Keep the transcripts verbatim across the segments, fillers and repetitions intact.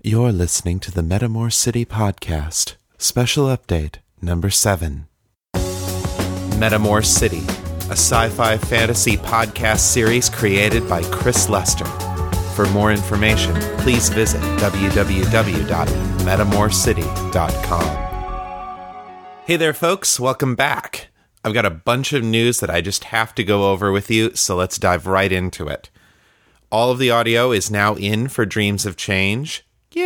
You're listening to the Metamor City Podcast, Special Update Number seven. Metamor City, a sci-fi fantasy podcast series created by Chris Lester. For more information, please visit w w w dot metamor city dot com. Hey there, folks. Welcome back. I've got a bunch of news that I just have to go over with you, so let's dive right into it. All of the audio is now in for Dreams of Change.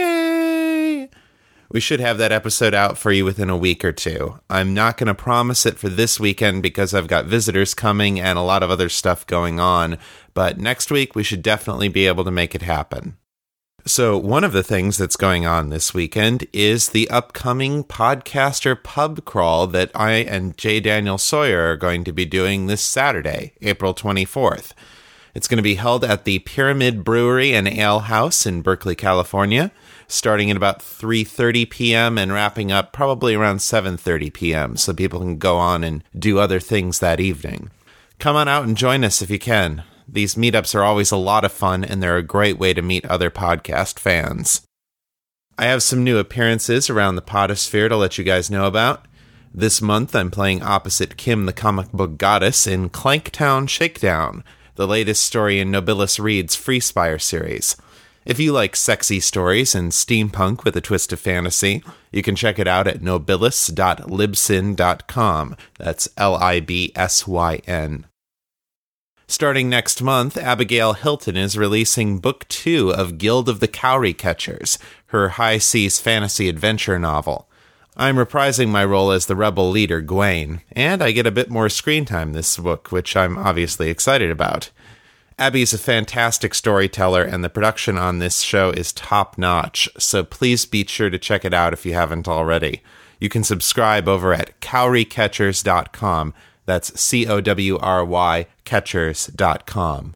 Yay! We should have that episode out for you within a week or two. I'm not going to promise it for this weekend because I've got visitors coming and a lot of other stuff going on, but next week we should definitely be able to make it happen. So one of the things that's going on this weekend is the upcoming Podcaster Pub Crawl that I and J. Daniel Sawyer are going to be doing this Saturday, April twenty-fourth. It's going to be held at the Pyramid Brewery and Ale House in Berkeley, California, starting at about three thirty p.m. and wrapping up probably around seven thirty p.m. so people can go on and do other things that evening. Come on out and join us if you can. These meetups are always a lot of fun, and they're a great way to meet other podcast fans. I have some new appearances around the Podosphere to let you guys know about. This month, I'm playing opposite Kim the Comic Book Goddess in Clanktown Shakedown, the latest story in Nobilis Reed's Freespire series. If you like sexy stories and steampunk with a twist of fantasy, you can check it out at nobilis dot libsyn dot com. That's L I B S Y N. Starting next month, Abigail Hilton is releasing Book two of Guild of the Cowrie Catchers, her high seas fantasy adventure novel. I'm reprising my role as the rebel leader, Gwaine, and I get a bit more screen time this book, which I'm obviously excited about. Abby's a fantastic storyteller, and the production on this show is top-notch, so please be sure to check it out if you haven't already. You can subscribe over at cowrie catchers dot com. That's C O W R Y catchers dot com.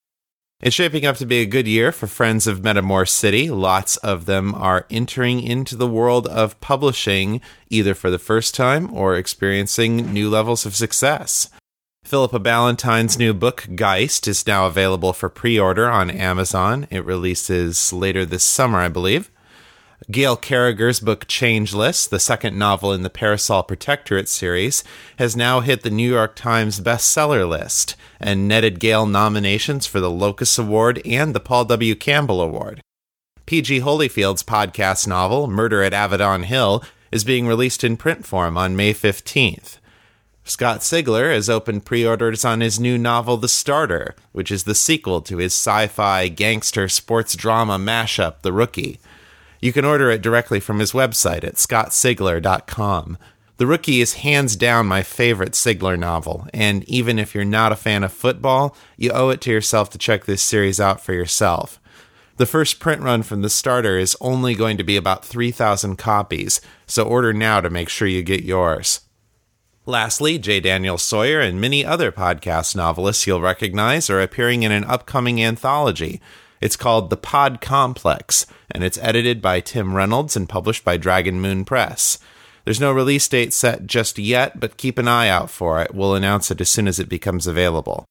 It's shaping up to be a good year for friends of Metamor City. Lots of them are entering into the world of publishing, either for the first time or experiencing new levels of success. Philippa Ballantyne's new book, Geist, is now available for pre-order on Amazon. It releases later this summer, I believe. Gail Carriger's book Changeless, the second novel in the Parasol Protectorate series, has now hit the New York Times bestseller list and netted Gail nominations for the Locus Award and the Paul W. Campbell Award. P G Holyfield's podcast novel, Murder at Avedon Hill, is being released in print form on May fifteenth. Scott Sigler has opened pre-orders on his new novel The Starter, which is the sequel to his sci-fi gangster sports drama mashup, The Rookie. You can order it directly from his website at scott sigler dot com. The Rookie is hands down my favorite Sigler novel, and even if you're not a fan of football, you owe it to yourself to check this series out for yourself. The first print run from The Starter is only going to be about three thousand copies, so order now to make sure you get yours. Lastly, J. Daniel Sawyer and many other podcast novelists you'll recognize are appearing in an upcoming anthology. It's called The Pod Complex, and it's edited by Tim Reynolds and published by Dragon Moon Press. There's no release date set just yet, but keep an eye out for it. We'll announce it as soon as it becomes available.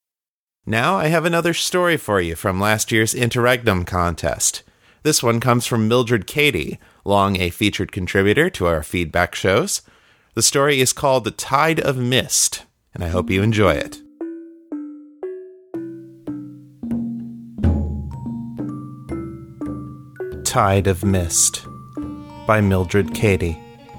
Now I have another story for you from last year's Interregnum contest. This one comes from Mildred Cady, long a featured contributor to our feedback shows. The story is called The Tide of Mist, and I hope you enjoy it. Tide of Mist by Mildred Cady.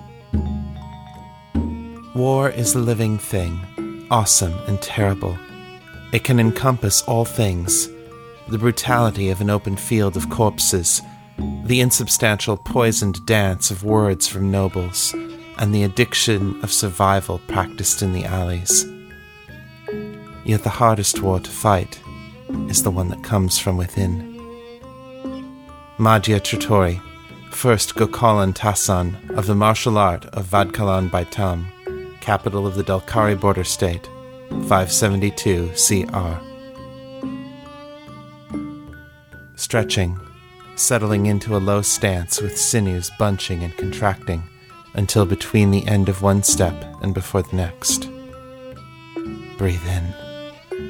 War is a living thing, awesome and terrible. It can encompass all things, the brutality of an open field of corpses, the insubstantial poisoned dance of words from nobles, and the addiction of survival practiced in the alleys. Yet the hardest war to fight is the one that comes from within. Madhya Tritori, first Gokalan Tasan of the martial art of Vadkalan Baitam, capital of the Dalkari border state, five seventy-two C R. Stretching, settling into a low stance with sinews bunching and contracting until between the end of one step and before the next. Breathe in.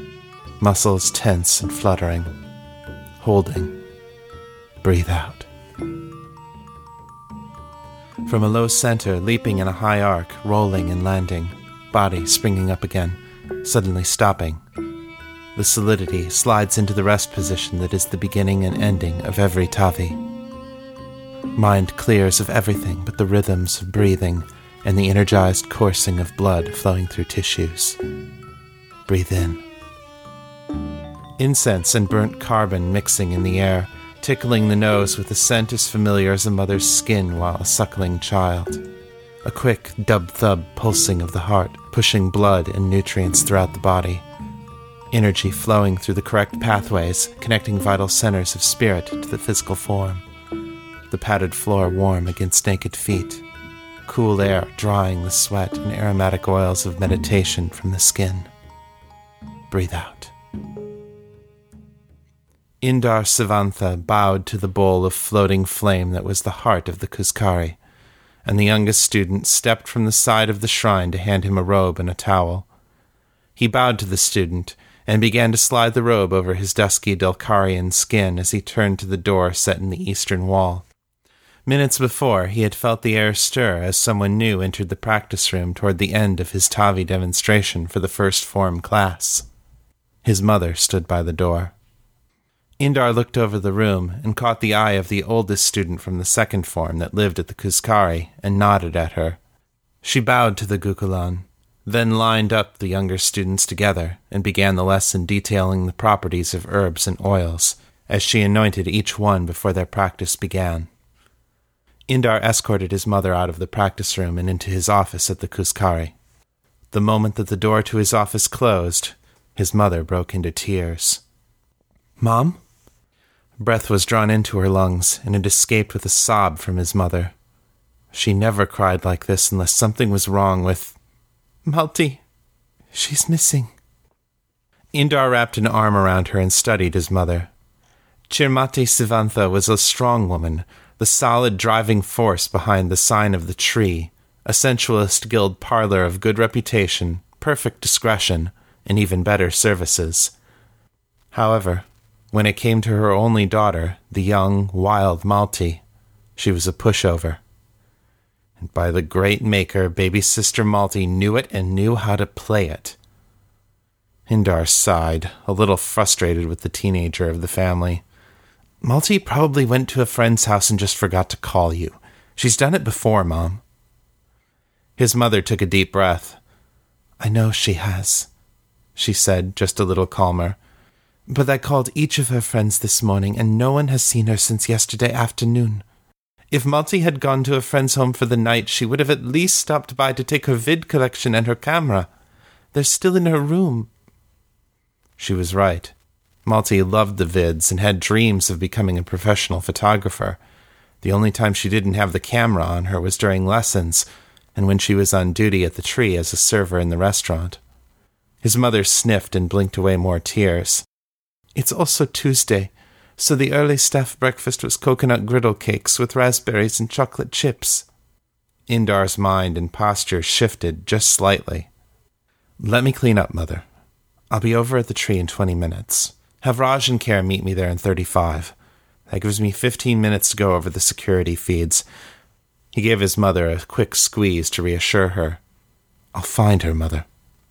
Muscles tense and fluttering. Holding. Breathe out. From a low center, leaping in a high arc, rolling and landing, body springing up again, suddenly stopping. The solidity slides into the rest position that is the beginning and ending of every Tavi. Mind clears of everything but the rhythms of breathing and the energized coursing of blood flowing through tissues. Breathe in. Incense and burnt carbon mixing in the air, tickling the nose with a scent as familiar as a mother's skin while a suckling child. A quick dub-thub pulsing of the heart, pushing blood and nutrients throughout the body. Energy flowing through the correct pathways, connecting vital centers of spirit to the physical form. The padded floor warm against naked feet. Cool air drying the sweat and aromatic oils of meditation from the skin. Breathe out. Indar Sivantha bowed to the bowl of floating flame that was the heart of the Kuzkari, and the youngest student stepped from the side of the shrine to hand him a robe and a towel. He bowed to the student and began to slide the robe over his dusky Delkarian skin as he turned to the door set in the eastern wall. Minutes before, he had felt the air stir as someone new entered the practice room toward the end of his Tavi demonstration for the first form class. His mother stood by the door. Indar looked over the room and caught the eye of the oldest student from the second form that lived at the Kuzkari and nodded at her. She bowed to the Gukulan, then lined up the younger students together and began the lesson detailing the properties of herbs and oils, as she anointed each one before their practice began. Indar escorted his mother out of the practice room and into his office at the Kuzkari. The moment that the door to his office closed, his mother broke into tears. "Mom?" Breath was drawn into her lungs, and it escaped with a sob from his mother. She never cried like this unless something was wrong with... "Malti, she's missing." Indar wrapped an arm around her and studied his mother. Chirmati Sivantha was a strong woman, the solid driving force behind the sign of the tree, a sensualist guild parlor of good reputation, perfect discretion, and even better services. However, when it came to her only daughter, the young, wild Malti, she was a pushover. And by the great maker, baby sister Malti knew it and knew how to play it. Indar sighed, a little frustrated with the teenager of the family. "Malti probably went to a friend's house and just forgot to call you. She's done it before, Mom." His mother took a deep breath. "I know she has," she said, just a little calmer. "But I called each of her friends this morning, and no one has seen her since yesterday afternoon. If Malti had gone to a friend's home for the night, she would have at least stopped by to take her vid collection and her camera. They're still in her room." She was right. Malti loved the vids and had dreams of becoming a professional photographer. The only time she didn't have the camera on her was during lessons, and when she was on duty at the tree as a server in the restaurant. His mother sniffed and blinked away more tears. "It's also Tuesday, so the early staff breakfast was coconut griddle cakes with raspberries and chocolate chips." Indar's mind and posture shifted just slightly. "Let me clean up, Mother. I'll be over at the tree in twenty minutes. Have Raj and Care meet me there in thirty-five. That gives me fifteen minutes to go over the security feeds." He gave his mother a quick squeeze to reassure her. "I'll find her, Mother."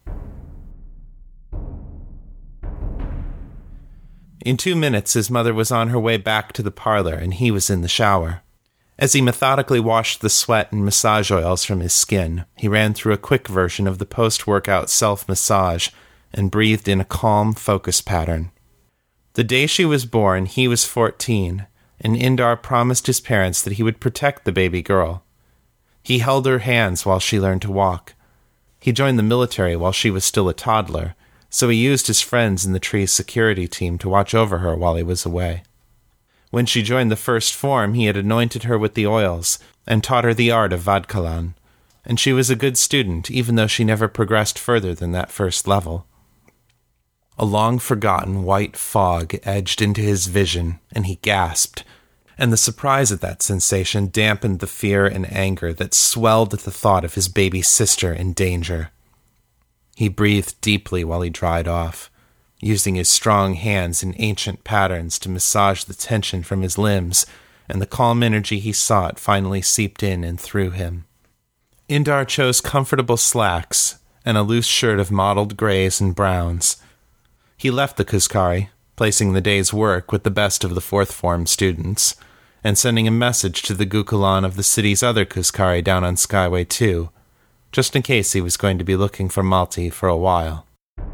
In two minutes, his mother was on her way back to the parlor, and he was in the shower. As he methodically washed the sweat and massage oils from his skin, he ran through a quick version of the post-workout self-massage and breathed in a calm focus pattern. The day she was born, he was fourteen, and Indar promised his parents that he would protect the baby girl. He held her hands while she learned to walk. He joined the military while she was still a toddler, so he used his friends in the tree's security team to watch over her while he was away. When she joined the first form, he had anointed her with the oils and taught her the art of Vadkalan, and she was a good student, even though she never progressed further than that first level. A long-forgotten white fog edged into his vision, and he gasped, and the surprise at that sensation dampened the fear and anger that swelled at the thought of his baby sister in danger. He breathed deeply while he dried off, using his strong hands in ancient patterns to massage the tension from his limbs and the calm energy he sought finally seeped in and through him. Indar chose comfortable slacks and a loose shirt of mottled grays and browns. He left the Kuzkari, placing the day's work with the best of the fourth form students, and sending a message to the Gukulan of the city's other Kuzkari down on Skyway two, just in case he was going to be looking for Malti for a while.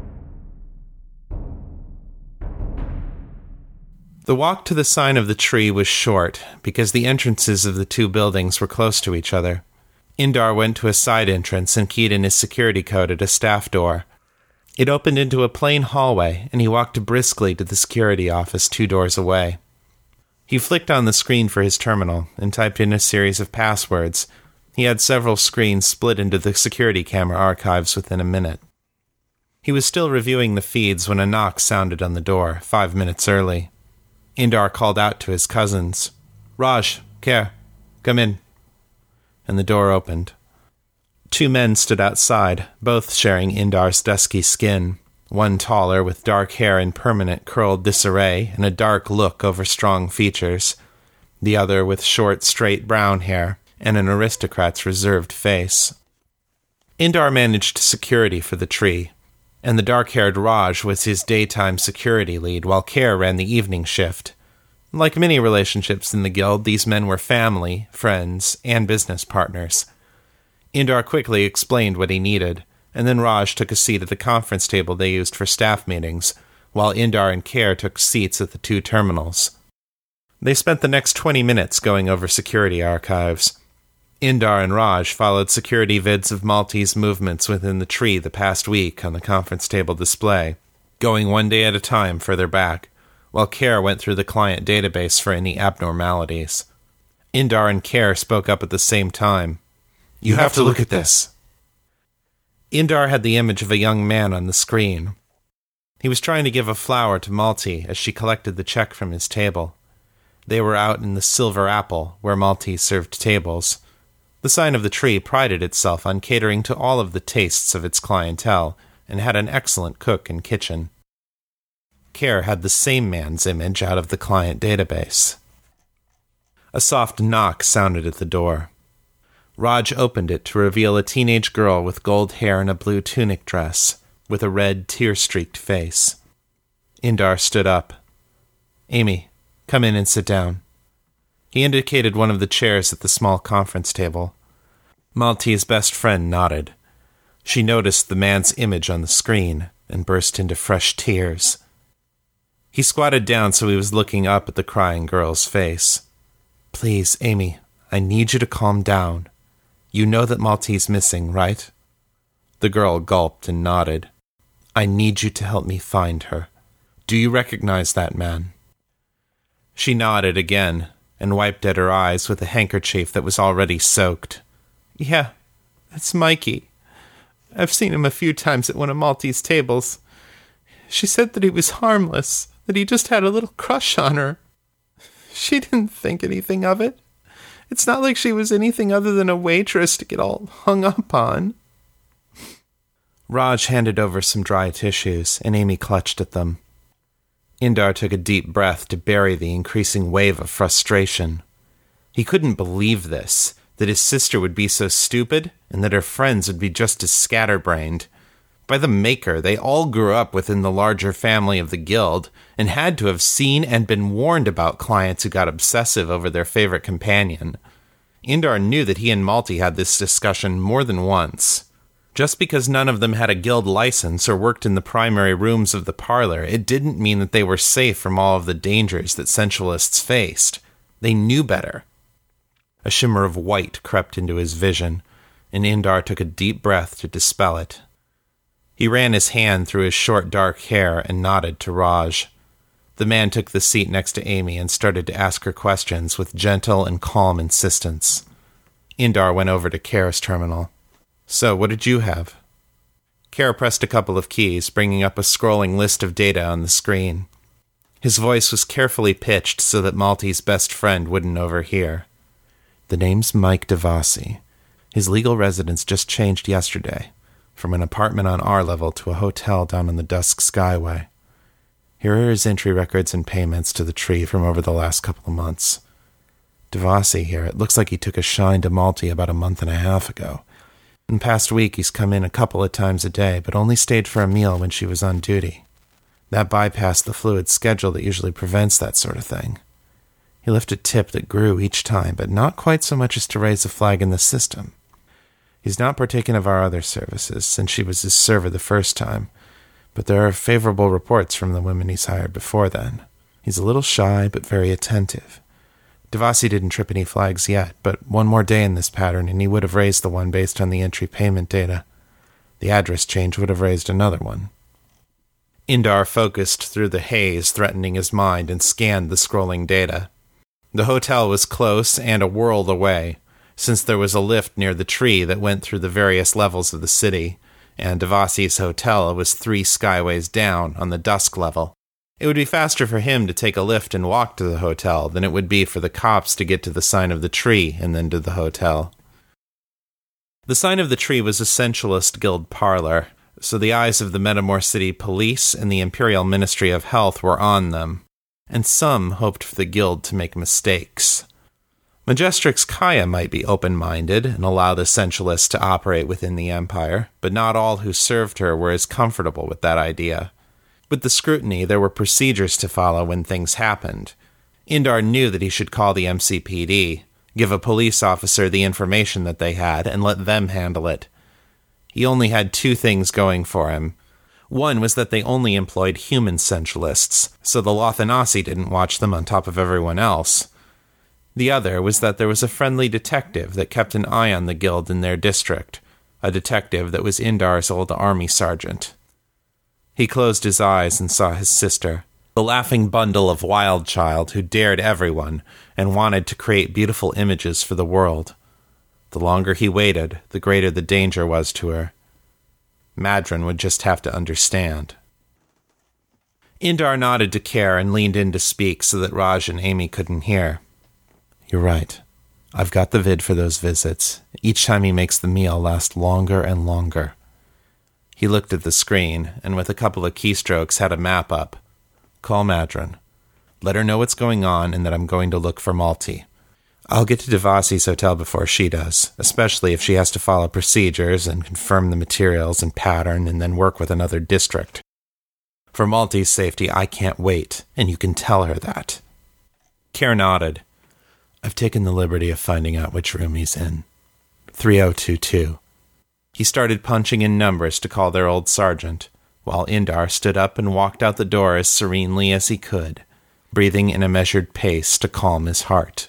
The walk to the sign of the tree was short, because the entrances of the two buildings were close to each other. Indar went to a side entrance and keyed in his security code at a staff door. It opened into a plain hallway, and he walked briskly to the security office two doors away. He flicked on the screen for his terminal and typed in a series of passwords. He had several screens split into the security camera archives within a minute. He was still reviewing the feeds when a knock sounded on the door, five minutes early. Indar called out to his cousins, "Raj, Kher, come in." And the door opened. Two men stood outside, both sharing Indar's dusky skin, one taller with dark hair in permanent curled disarray and a dark look over strong features, the other with short, straight brown hair and an aristocrat's reserved face. Indar managed security for the tree, and the dark-haired Raj was his daytime security lead while Kher ran the evening shift. Like many relationships in the guild, these men were family, friends, and business partners. Indar quickly explained what he needed, and then Raj took a seat at the conference table they used for staff meetings, while Indar and Kher took seats at the two terminals. They spent the next twenty minutes going over security archives. Indar and Raj followed security vids of Malti's movements within the tree the past week on the conference table display, going one day at a time further back, while Kher went through the client database for any abnormalities. Indar and Kher spoke up at the same time. "You have to look at this." Indar had the image of a young man on the screen. He was trying to give a flower to Malti as she collected the check from his table. They were out in the Silver Apple, where Malti served tables. The sign of the tree prided itself on catering to all of the tastes of its clientele, and had an excellent cook and kitchen. Kher had the same man's image out of the client database. A soft knock sounded at the door. Raj opened it to reveal a teenage girl with gold hair and a blue tunic dress, with a red, tear-streaked face. Indar stood up. "Amy, come in and sit down." He indicated one of the chairs at the small conference table. Malti's best friend nodded. She noticed the man's image on the screen and burst into fresh tears. He squatted down so he was looking up at the crying girl's face. "Please, Amy, I need you to calm down. You know that Malti's missing, right?" The girl gulped and nodded. "I need you to help me find her. Do you recognize that man?" She nodded again and wiped at her eyes with a handkerchief that was already soaked. "Yeah, that's Mikey. I've seen him a few times at one of Malti's tables. She said that he was harmless, that he just had a little crush on her. She didn't think anything of it. It's not like she was anything other than a waitress to get all hung up on." Raj handed over some dry tissues, and Amy clutched at them. Indar took a deep breath to bury the increasing wave of frustration. He couldn't believe this, that his sister would be so stupid, and that her friends would be just as scatterbrained. By the maker, they all grew up within the larger family of the guild, and had to have seen and been warned about clients who got obsessive over their favorite companion. Indar knew that he and Malti had this discussion more than once. Just because none of them had a guild license or worked in the primary rooms of the parlor, it didn't mean that they were safe from all of the dangers that sensualists faced. They knew better. A shimmer of white crept into his vision, and Indar took a deep breath to dispel it. He ran his hand through his short dark hair and nodded to Raj. The man took the seat next to Amy and started to ask her questions with gentle and calm insistence. Indar went over to Kher's terminal. "So, what did you have?" Kher pressed a couple of keys, bringing up a scrolling list of data on the screen. His voice was carefully pitched so that Malti's best friend wouldn't overhear. "The name's Mike Devasi. His legal residence just changed yesterday, from an apartment on our level to a hotel down on the Dusk Skyway. Here are his entry records and payments to the tree from over the last couple of months. Devassi here. It looks like he took a shine to Malti about a month and a half ago. In the past week, he's come in a couple of times a day, but only stayed for a meal when she was on duty. That bypassed the fluid schedule that usually prevents that sort of thing. He left a tip that grew each time, but not quite so much as to raise a flag in the system. He's not partaken of our other services, since she was his server the first time, but there are favorable reports from the women he's hired before then. He's a little shy, but very attentive. Devassi didn't trip any flags yet, but one more day in this pattern and he would have raised the one based on the entry payment data. The address change would have raised another one. Indar focused through the haze threatening his mind and scanned the scrolling data. The hotel was close and a world away, since there was a lift near the tree that went through the various levels of the city, and Devassi's hotel was three skyways down on the dusk level. It would be faster for him to take a lift and walk to the hotel than it would be for the cops to get to the sign of the tree and then to the hotel. The sign of the tree was a Sensualist Guild parlor, so the eyes of the Metamor City Police and the Imperial Ministry of Health were on them, and some hoped for the Guild to make mistakes. Majestrix Kaya might be open-minded and allow the Sensualists to operate within the Empire, but not all who served her were as comfortable with that idea. With the scrutiny, there were procedures to follow when things happened. Indar knew that he should call the M C P D, give a police officer the information that they had, and let them handle it. He only had two things going for him. One was that they only employed human Sensualists, so the Lothanasi didn't watch them on top of everyone else. The other was that there was a friendly detective that kept an eye on the Guild in their district, a detective that was Indar's old army sergeant. He closed his eyes and saw his sister, the laughing bundle of wild child who dared everyone and wanted to create beautiful images for the world. The longer he waited, the greater the danger was to her. Madron would just have to understand. Indar nodded to Care and leaned in to speak so that Raj and Amy couldn't hear. You're right. I've got the vid for those visits. Each time he makes the meal last longer and longer. He looked at the screen, and with a couple of keystrokes had a map up. Call Madron. Let her know what's going on and that I'm going to look for Malti. I'll get to Devassi's hotel before she does, especially if she has to follow procedures and confirm the materials and pattern and then work with another district. For Malti's safety, I can't wait, and you can tell her that. Care nodded. I've taken the liberty of finding out which room he's in. three oh two two. He started punching in numbers to call their old sergeant, while Indar stood up and walked out the door as serenely as he could, breathing in a measured pace to calm his heart.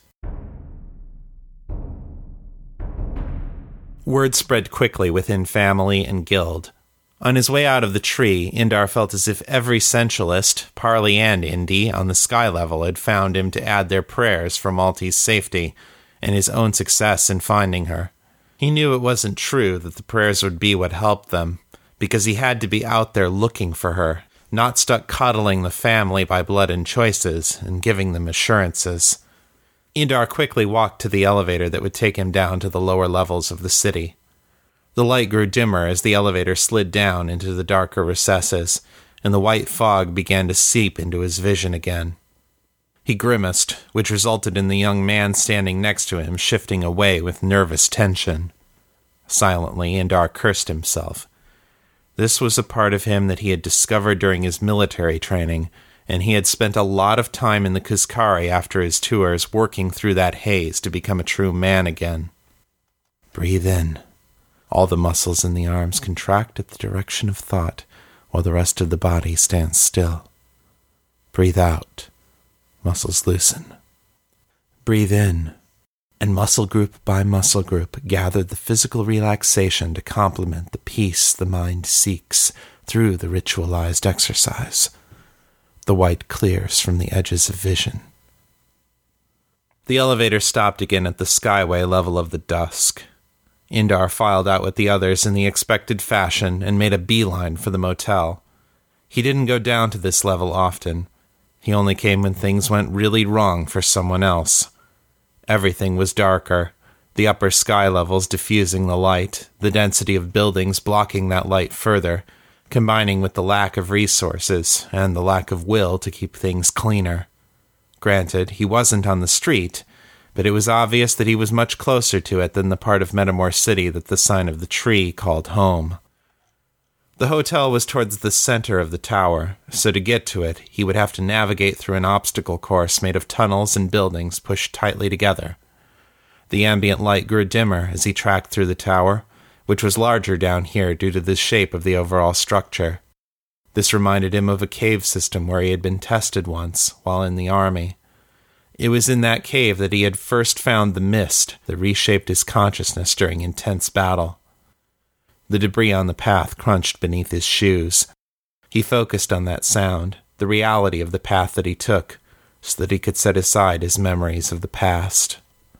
Word spread quickly within family and guild. On his way out of the tree, Indar felt as if every Sensualist, Parley and Indy, on the sky level had found him to add their prayers for Malti's safety and his own success in finding her. He knew it wasn't true that the prayers would be what helped them, because he had to be out there looking for her, not stuck coddling the family by blood and choices and giving them assurances. Indar quickly walked to the elevator that would take him down to the lower levels of the city. The light grew dimmer as the elevator slid down into the darker recesses, and the white fog began to seep into his vision again. He grimaced, which resulted in the young man standing next to him shifting away with nervous tension. Silently, Indar cursed himself. This was a part of him that he had discovered during his military training, and he had spent a lot of time in the Kuzkari after his tours working through that haze to become a true man again. Breathe in. All the muscles in the arms contract at the direction of thought, while the rest of the body stands still. Breathe out. Muscles loosen. Breathe in, and muscle group by muscle group gather the physical relaxation to complement the peace the mind seeks through the ritualized exercise. The white clears from the edges of vision. The elevator stopped again at the skyway level of the dusk. Indar filed out with the others in the expected fashion and made a beeline for the motel. He didn't go down to this level often. He only came when things went really wrong for someone else. Everything was darker, the upper sky levels diffusing the light, the density of buildings blocking that light further, combining with the lack of resources and the lack of will to keep things cleaner. Granted, he wasn't on the street, but it was obvious that he was much closer to it than the part of Metamor City that the sign of the tree called home. The hotel was towards the center of the tower, so to get to it, he would have to navigate through an obstacle course made of tunnels and buildings pushed tightly together. The ambient light grew dimmer as he tracked through the tower, which was larger down here due to the shape of the overall structure. This reminded him of a cave system where he had been tested once, while in the army. It was in that cave that he had first found the mist that reshaped his consciousness during intense battle. The debris on the path crunched beneath his shoes. He focused on that sound, the reality of the path that he took, so that he could set aside his memories of the past.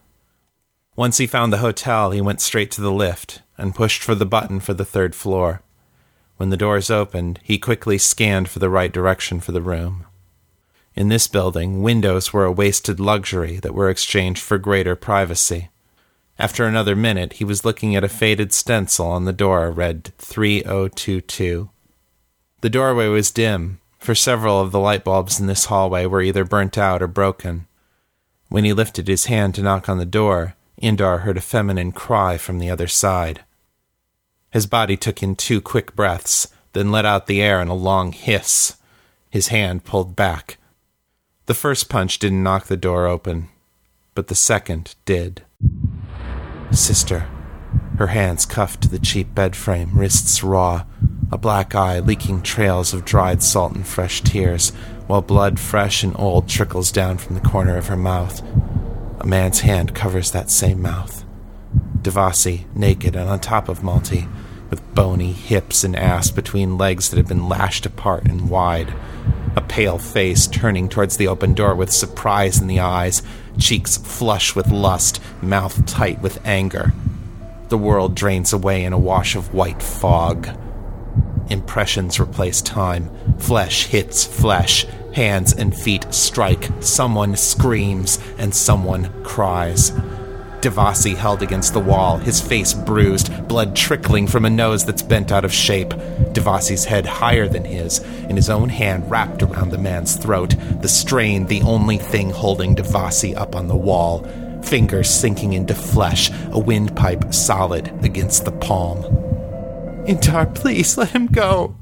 Once he found the hotel, he went straight to the lift and pushed for the button for the third floor. When the doors opened, he quickly scanned for the right direction for the room. In this building, windows were a wasted luxury that were exchanged for greater privacy. After another minute, he was looking at a faded stencil on the door read three oh two two. The doorway was dim, for several of the light bulbs in this hallway were either burnt out or broken. When he lifted his hand to knock on the door, Indar heard a feminine cry from the other side. His body took in two quick breaths, then let out the air in a long hiss. His hand pulled back. The first punch didn't knock the door open, but the second did. Sister, her hands cuffed to the cheap bed frame, wrists raw, a black eye leaking trails of dried salt and fresh tears, while blood fresh and old trickles down from the corner of her mouth. A man's hand covers that same mouth. Devasi, naked and on top of Malti, with bony hips and ass between legs that had been lashed apart and wide. A pale face turning towards the open door with surprise in the eyes, cheeks flush with lust, mouth tight with anger. The world drains away in a wash of white fog. Impressions replace time. Flesh hits flesh. Hands and feet strike. Someone screams, and someone cries. Devasi held against the wall, his face bruised, blood trickling from a nose that's bent out of shape. Devasi's head higher than his, and his own hand wrapped around the man's throat, the strain the only thing holding Devasi up on the wall. Fingers sinking into flesh, a windpipe solid against the palm. Indar, please, let him go.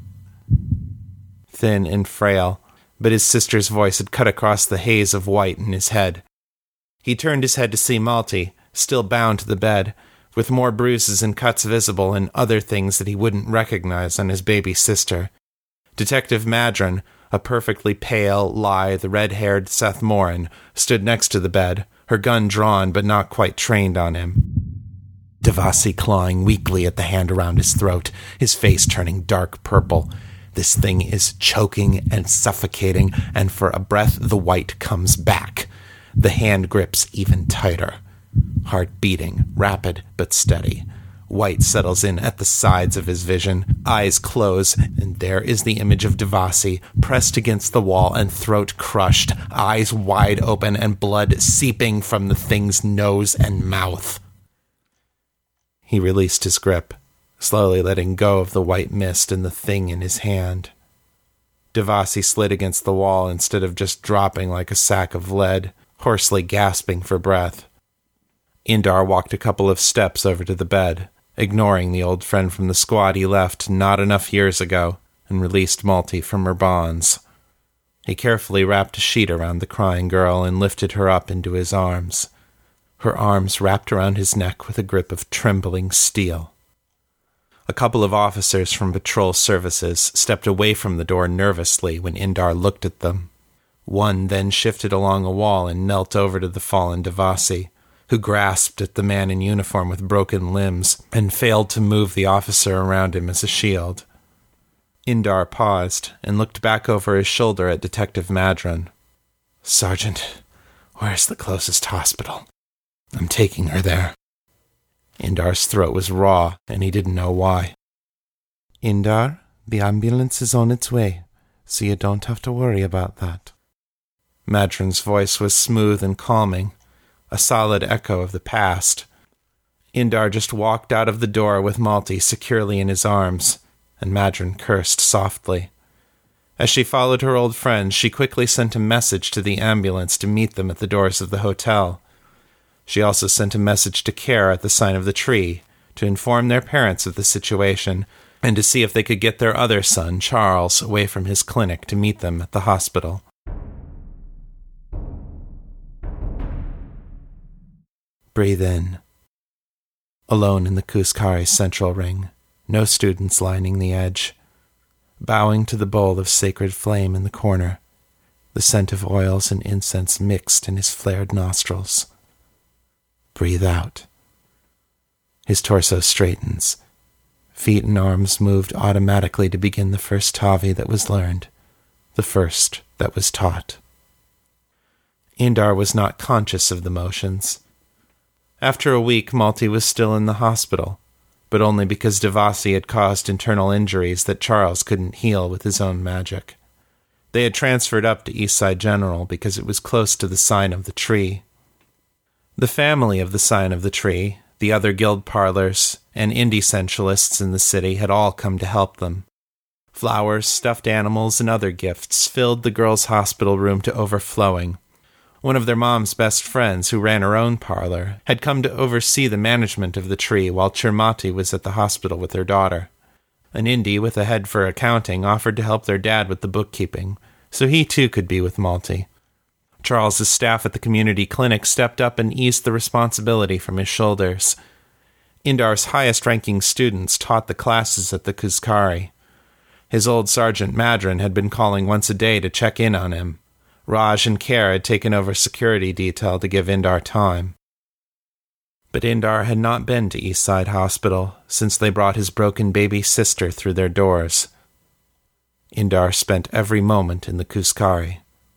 Thin and frail, but his sister's voice had cut across the haze of white in his head. He turned his head to see Malti, still bound to the bed, with more bruises and cuts visible and other things that he wouldn't recognize on his baby sister. Detective Madron, a perfectly pale, lithe, red-haired Seth Morin, stood next to the bed, her gun drawn but not quite trained on him. Devasi clawing weakly at the hand around his throat, his face turning dark purple. This thing is choking and suffocating, and for a breath the white comes back. The hand grips even tighter. Heart beating, rapid but steady. White settles in at the sides of his vision, eyes close, and there is the image of Devasi, pressed against the wall and throat crushed, eyes wide open and blood seeping from the thing's nose and mouth. He released his grip, slowly letting go of the white mist and the thing in his hand. Devasi slid against the wall instead of just dropping like a sack of lead, hoarsely gasping for breath. Indar walked a couple of steps over to the bed, ignoring the old friend from the squad he left not enough years ago, and released Malti from her bonds. He carefully wrapped a sheet around the crying girl and lifted her up into his arms. Her arms wrapped around his neck with a grip of trembling steel. A couple of officers from patrol services stepped away from the door nervously when Indar looked at them. One then shifted along a wall and knelt over to the fallen Devasi, who grasped at the man in uniform with broken limbs and failed to move the officer around him as a shield. Indar paused and looked back over his shoulder at Detective Madron. Sergeant, where's the closest hospital? I'm taking her there. Indar's throat was raw, and he didn't know why. Indar, the ambulance is on its way, so you don't have to worry about that. Madron's voice was smooth and calming, a solid echo of the past. Indar just walked out of the door with Malti securely in his arms, and Madron cursed softly. As she followed her old friend, she quickly sent a message to the ambulance to meet them at the doors of the hotel. She also sent a message to Care at the sign of the tree to inform their parents of the situation and to see if they could get their other son, Charles, away from his clinic to meet them at the hospital. Breathe in. Alone in the Kuzcari central ring, no students lining the edge. Bowing to the bowl of sacred flame in the corner, the scent of oils and incense mixed in his flared nostrils. Breathe out. His torso straightens. Feet and arms moved automatically to begin the first tavi that was learned, the first that was taught. Indar was not conscious of the motions. After a week, Malti was still in the hospital, but only because Devasi had caused internal injuries that Charles couldn't heal with his own magic. They had transferred up to Eastside General because it was close to the sign of the tree. The family of the sign of the tree, the other guild parlors, and indie-essentialists in the city had all come to help them. Flowers, stuffed animals, and other gifts filled the girls' hospital room to overflowing. One of their mom's best friends, who ran her own parlor, had come to oversee the management of the tree while Chirmati was at the hospital with her daughter. An indie with a head for accounting offered to help their dad with the bookkeeping, so he too could be with Malti. Charles's staff at the community clinic stepped up and eased the responsibility from his shoulders. Indar's highest-ranking students taught the classes at the Kuzcari. His old Sergeant Madron had been calling once a day to check in on him. Raj and Care had taken over security detail to give Indar time. But Indar had not been to Eastside Hospital since they brought his broken baby sister through their doors. Indar spent every moment in the Kuzcari.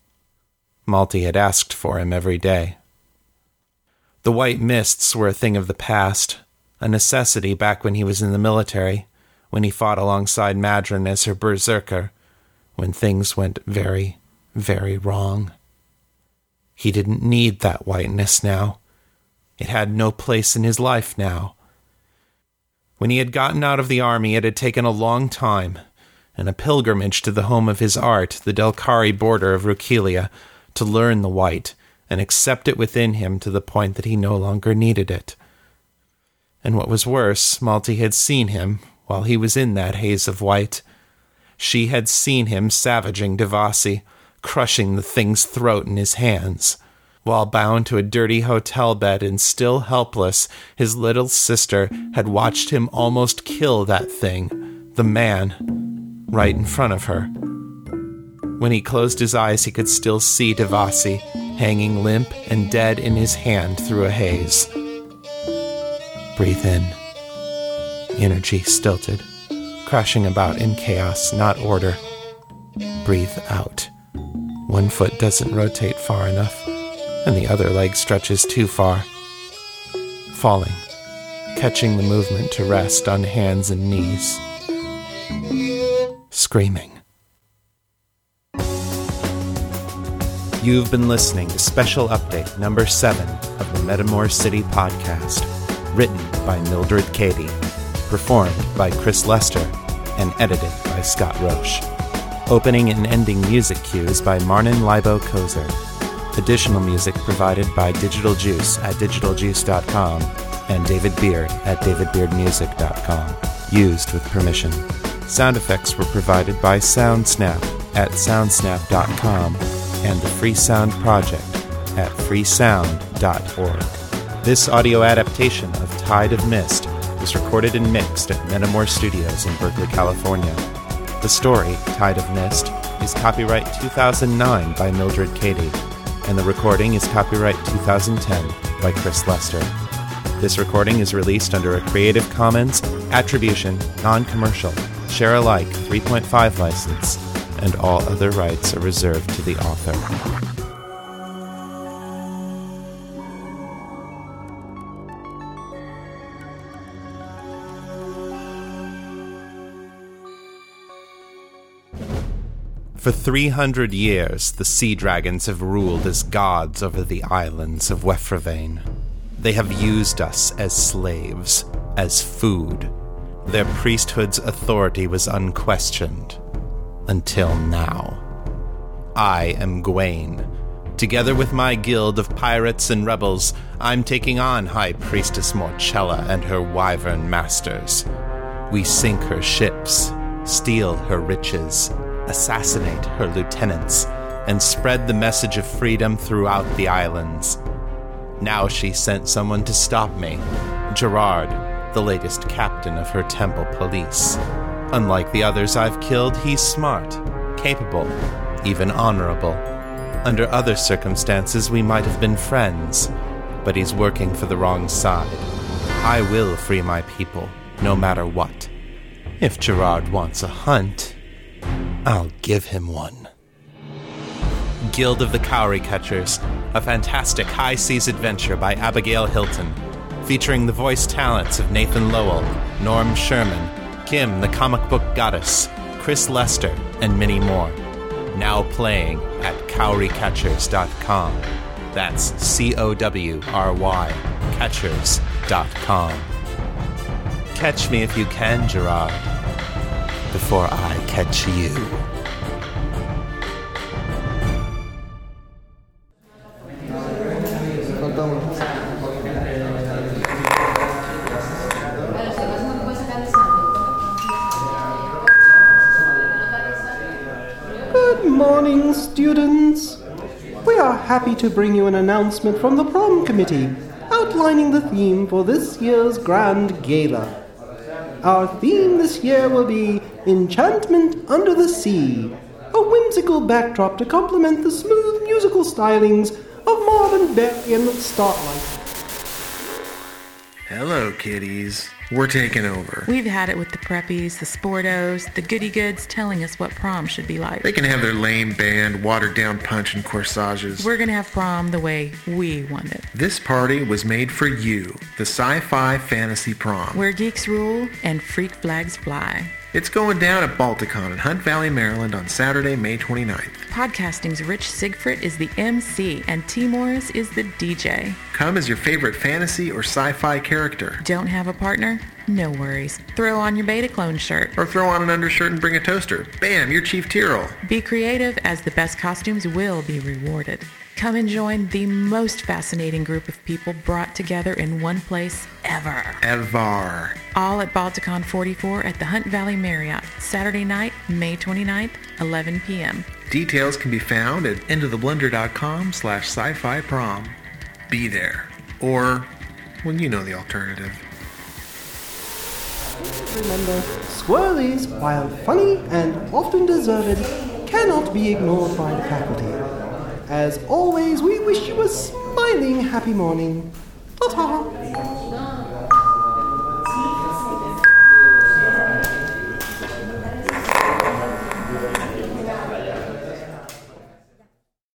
Malti had asked for him every day. The white mists were a thing of the past, a necessity back when he was in the military, when he fought alongside Madron as her berserker, when things went very, very wrong. He didn't need that whiteness now. It had no place in his life now. When he had gotten out of the army, it had taken a long time, and a pilgrimage to the home of his art, the Delcari border of Rukilia, to learn the white and accept it within him to the point that he no longer needed it. And what was worse, Malti had seen him while he was in that haze of white. She had seen him savaging Devasi, crushing the thing's throat in his hands. While bound to a dirty hotel bed and still helpless, his little sister had watched him almost kill that thing, the man, right in front of her. When he closed his eyes, he could still see Devasi, hanging limp and dead in his hand through a haze. Breathe in. Energy stilted, crashing about in chaos, not order. Breathe out. One foot doesn't rotate far enough, and the other leg stretches too far. Falling, catching the movement to rest on hands and knees. Screaming. You've been listening to Special Update number seven of the Metamor City podcast, written by Mildred Cady, performed by Chris Lester, and edited by Scott Roche. Opening and ending music cues by Marnin Libo Kozer. Additional music provided by Digital Juice at digital juice dot com and David Beard at david beard music dot com. Used with permission. Sound effects were provided by SoundSnap at soundsnap dot com and the Free Sound Project at free sound dot org. This audio adaptation of Tide of Mist was recorded and mixed at Metamor Studios in Berkeley, California. The story, Tide of Mist, is copyright two thousand nine by Mildred Cady, and the recording is copyright two thousand ten by Chris Lester. This recording is released under a Creative Commons Attribution, Non-Commercial, Share-alike three point five license, and all other rights are reserved to the author. For three hundred years, the sea dragons have ruled as gods over the islands of Wefravane. They have used us as slaves, as food. Their priesthood's authority was unquestioned. Until now. I am Gwaine, Together with my guild of pirates and rebels, I'm taking on High Priestess Morchella and her wyvern masters. We sink her ships, steal her riches, assassinate her lieutenants, and spread the message of freedom throughout the islands. Now she sent someone to stop me, Gerard, the latest captain of her temple police. Unlike the others I've killed, he's smart, capable, even honorable. Under other circumstances, we might have been friends, but he's working for the wrong side. I will free my people, no matter what. If Gerard wants a hunt, I'll give him one. Guild of the Cowrie Catchers, a fantastic high seas adventure by Abigail Hilton, featuring the voice talents of Nathan Lowell, Norm Sherman, Kim the Comic Book Goddess, Chris Lester, and many more. Now playing at cowrie catchers dot com. That's C O W R Y, catchers dot com. Catch me if you can, Gerard, before I catch you. Good morning, students. We are happy to bring you an announcement from the prom committee outlining the theme for this year's grand gala. Our theme this year will be Enchantment Under the Sea, a whimsical backdrop to complement the smooth musical stylings of Marvin Berry and Starlight. Hello, kiddies. We're taking over. We've had it with the preppies, the sportos, the goody-goods telling us what prom should be like. They can have their lame band, watered-down punch and corsages. We're going to have prom the way we want it. This party was made for you, the Sci-Fi Fantasy Prom. Where geeks rule and freak flags fly. It's going down at Balticon in Hunt Valley, Maryland on Saturday, May twenty-ninth. Podcasting's Rich Siegfried is the M C and T. Morris is the D J. Come as your favorite fantasy or sci-fi character. Don't have a partner? No worries. Throw on your Beta Clone shirt. Or throw on an undershirt and bring a toaster. Bam, you're Chief Tyrrell. Be creative as the best costumes will be rewarded. Come and join the most fascinating group of people brought together in one place ever. Ever. All at Balticon forty-four at the Hunt Valley Marriott, Saturday night, May twenty-ninth, eleven p.m. Details can be found at intotheblender.com slash sci-fi prom. Be there. Or, well, you know the alternative. Remember, squirrelies, while funny and often deserved, cannot be ignored by the faculty. As always, we wish you a smiling happy morning. Ta-ta!